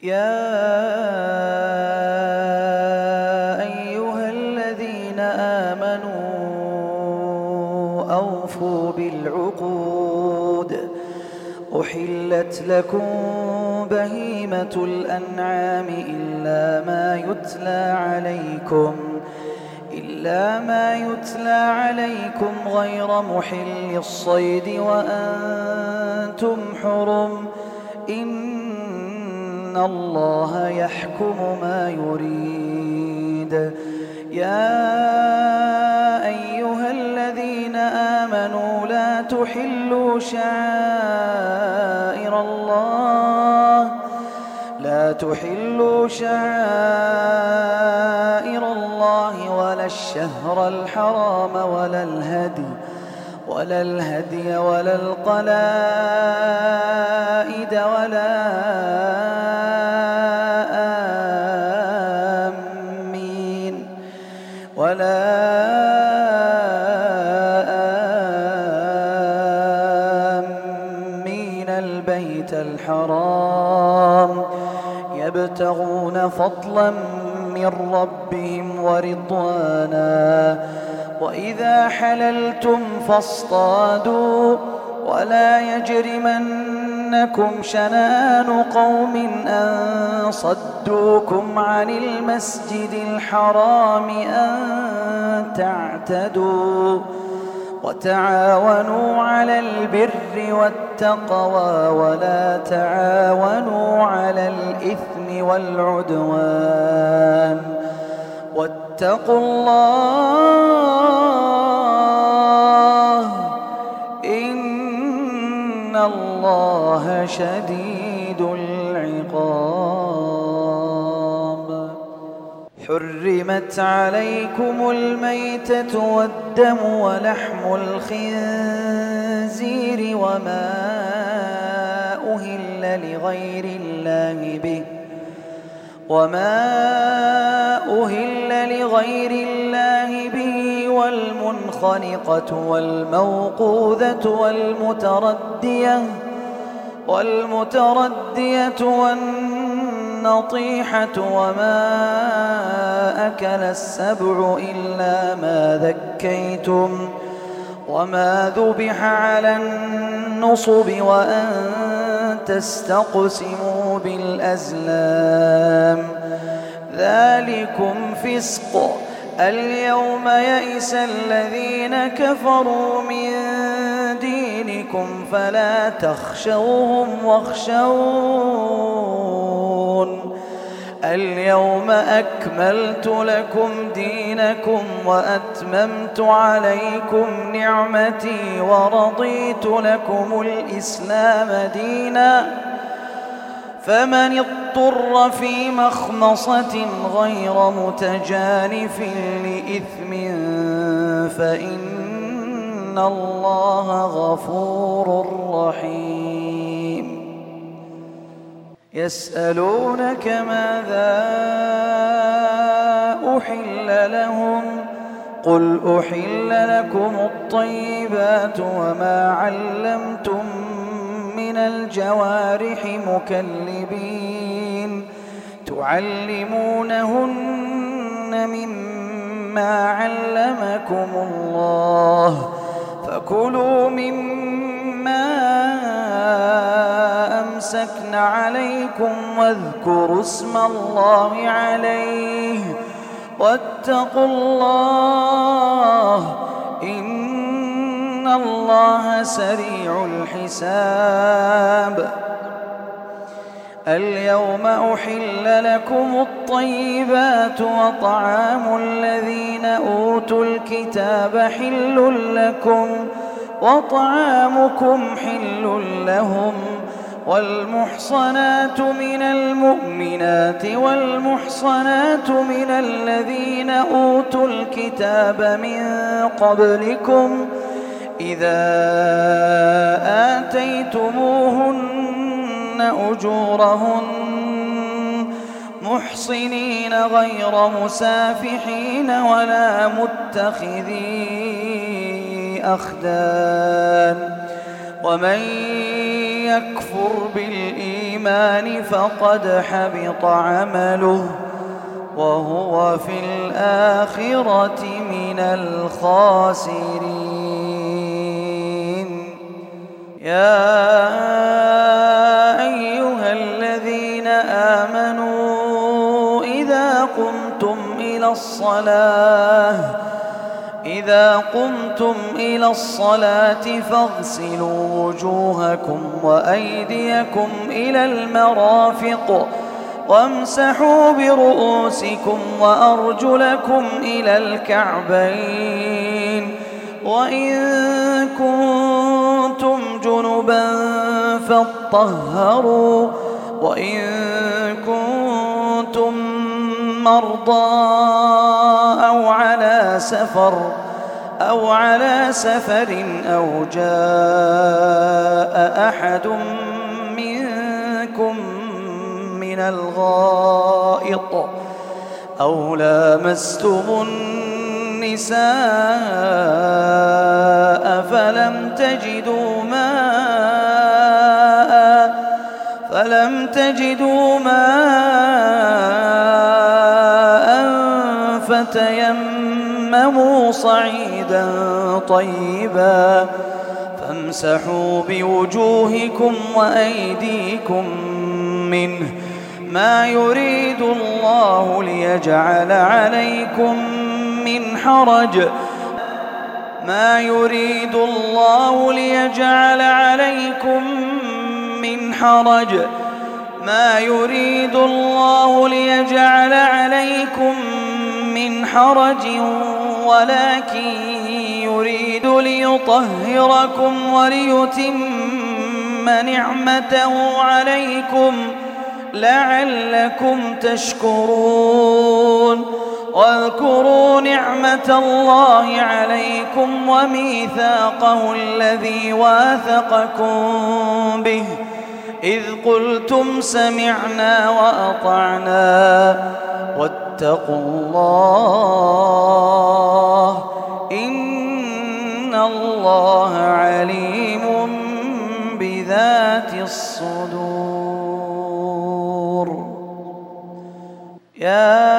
يا أيها الذين آمنوا أوفوا بالعقود. أحلت لكم بهيمة الأنعام إلا ما يتلى عليكم غير محل الصيد وأنتم حرم. إن الله يحكم ما يريد. يا أيها الذين آمنوا لا تحلوا شعائر الله ولا الشهر الحرام ولا الهدي ولا القلائد ولا آمين البيت الحرام يبتغون فضلا من ربهم ورضوانا. وإذا حللتم فاصطادوا ولا يجرمنكم شنآن قوم أن صدوكم عن المسجد الحرام أن تعتدوا. وتعاونوا على البر والتقوى ولا تعاونوا على الإثم والعدوان. واتقوا الله إن الله شديد العقاب. حرمت عليكم الميتة والدم ولحم الخنزير وما أهل لغير الله به والمنخنقة والموقوذة والمتردية والنطيحة وما أكل السبع إلا ما ذكيتم وما ذبح على النصب وأن تستقسموا بالأزلام ذلكم فسق. اليوم يئس الذين كفروا من دينكم فلا تخشوهم واخشون. اليوم أكملت لكم دينكم وأتممت عليكم نعمتي ورضيت لكم الإسلام دينا. فمن اضطر في مخمصة غير متجانف لإثم فإن الله غفور رحيم. يسألونك ماذا أحل لهم قل أحل لكم الطيبات وما علمتم من الجوارح مكلبين تعلمونهن مما علمكم الله فكلوا مما أمسكن عليكم واذكروا اسم الله عليه واتقوا الله إن الله سريع الحساب. اليوم أحل لكم الطيبات وطعام الذين أوتوا الكتاب حل لكم وطعامكم حل لهم والمحصنات من المؤمنات والمحصنات من الذين أوتوا الكتاب من قبلكم إذا آتيتموهن أجورهن محصنين غير مسافحين ولا متخذي أخدان ومن يكفر بالإيمان الإيمان فقد حبط عمله وهو في الآخرة من الخاسرين. يا أيها الذين آمنوا إذا قمتم إلى الصلاة فاغسلوا وجوهكم وأيديكم إلى المرافق وامسحوا برؤوسكم وأرجلكم إلى الكعبين، وإن كنتم جنبا فاطهروا، وإن كنتم مرضى أو على سفر أو جاء أحد منكم من الغائط أو لامستم النساء فلم تجدوا ماء فتيمموا صعيدا طيبا فامسحوا بوجوهكم وأيديكم منه، ما يريد الله ليجعل عليكم من حرج، ما يريد الله ليجعل عليكم من حرج ولكن يريد ليطهركم وليتم نعمته عليكم لعلكم تشكرون. واذكروا نعمة الله عليكم وميثاقه الذي واثقكم به إذ قلتم سمعنا وأطعنا واتقوا الله إن الله عليم بذات الصدور. يا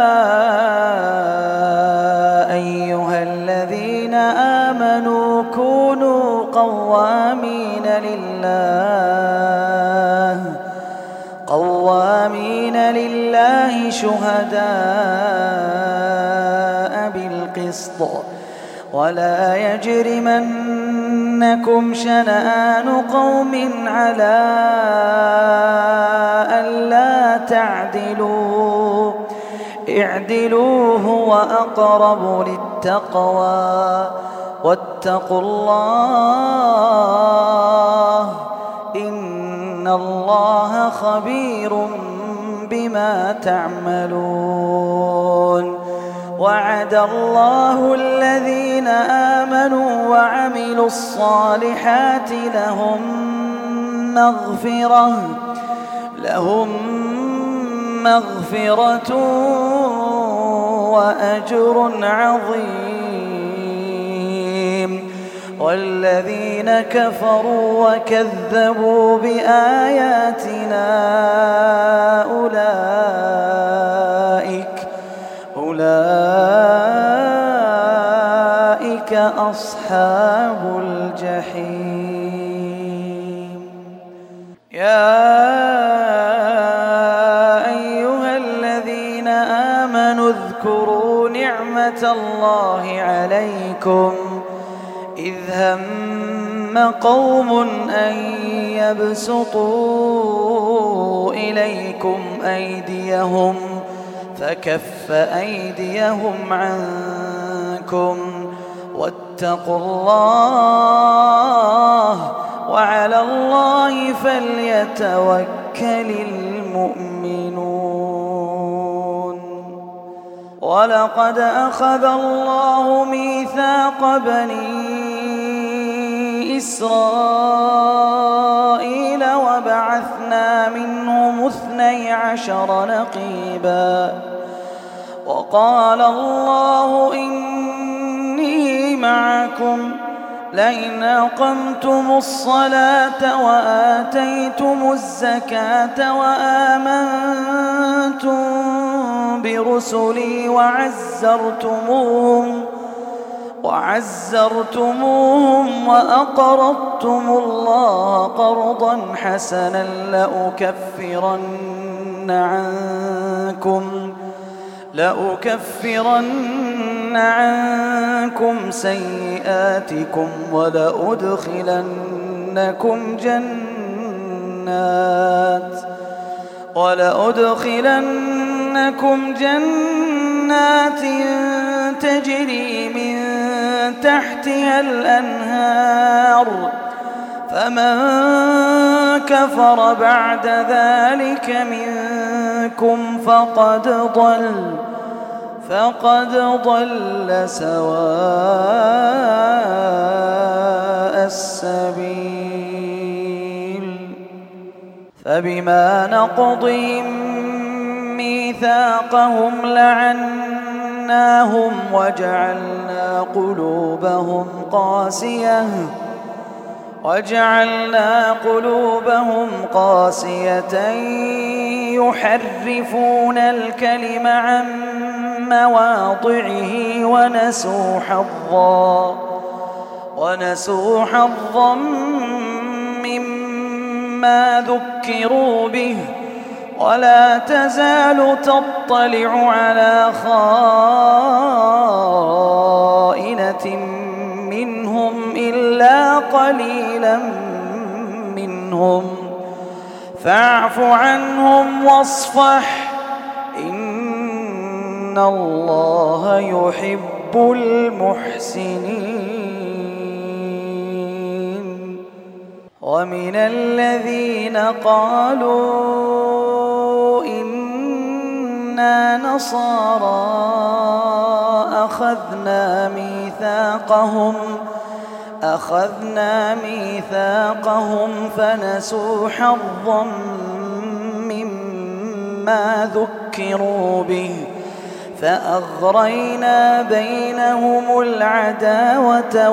أيها الذين آمنوا كونوا قوامين لله شهداء بالقسط ولا يجرمنكم شنآن قوم على ألا تعدلوا اعدلوا هو أقرب للتقوى واتقوا الله إن الله خبير بما تعملون. وعد الله الذين آمنوا وعملوا الصالحات لهم مغفرة وأجر عظيم. والذين كفروا وكذبوا بآياتنا أولئك أصحاب الجحيم. يا أيها الذين آمنوا اذكروا نعمة الله عليكم إذ هم قوم أن يبسطوا إليكم أيديهم فكف أيديهم عنكم واتقوا الله وعلى الله فليتوكل المؤمنون. ولقد أخذ الله ميثاق بني إسرائيل وبعثنا منهم 12 نقيبا وقال الله إني معكم لئن أقمتم الصلاة وآتيتم الزكاة وآمنتم برسلي وعزرتموهم وأقرضتم الله قرضا حسنا لأكفرن عنكم سيئاتكم ولأدخلنكم جنات تجري من تحتها الأنهار فمن كفر بعد ذلك منكم فقد ضل سواء السبيل. فبما نقضهم ميثاقهم لعناهم وجعلنا قلوبهم قاسية يحرفون الكلم عن مواضعه ونسوا حظا مما ذكروا به ولا تزال تطلع على خائنة منهم إلا قليلا منهم فاعف عنهم واصفح إن الله يحب المحسنين. ومن الذين قالوا إنا نصارى أخذنا ميثاقهم فنسوا حظا مما ذكروا به فأغرينا بينهم العداوة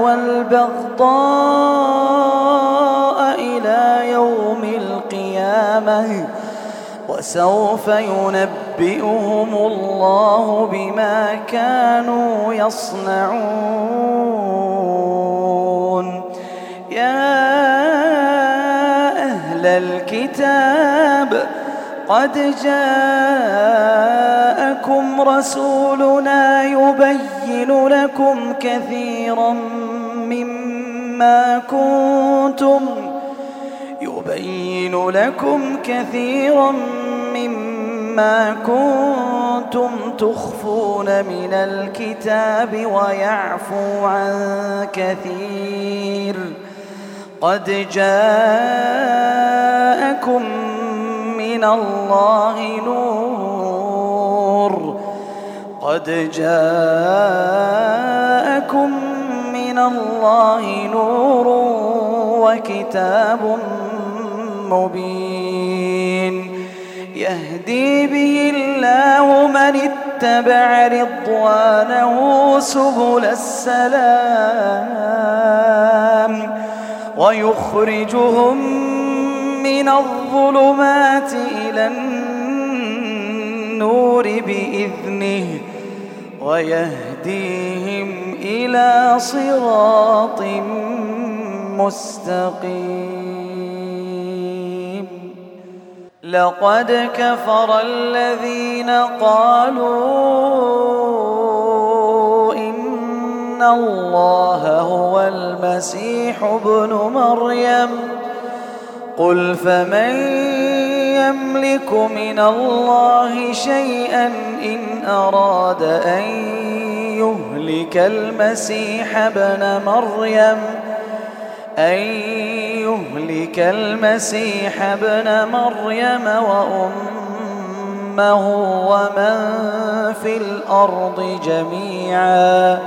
والبغضاء إلى يوم القيامة وسوف ينبئهم الله بما كانوا يصنعون. يا أهل الكتاب قد جاءكم رسولنا يبين لكم كثيرا مما كنتم تخفون من الكتاب ويعفو عن كثير. قد جاءكم من الله نور وكتاب مبين يهدي به الله من اتبع رضوانه سبل السلام ويخرجهم من الظلمات إلى النور بإذنه ويهديهم إلى صراط مستقيم. لقد كفر الذين قالوا إن الله هو المسيح ابن مريم قل فمن يملك من الله شيئا إن أراد أن يهلك المسيح ابن مريم وأمه ومن في الأرض جميعا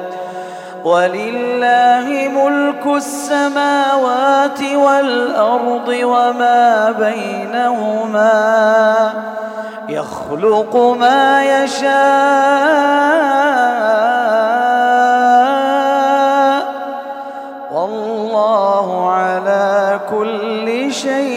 ولله ملك السماوات والأرض وما بينهما يخلق ما يشاء والله شيء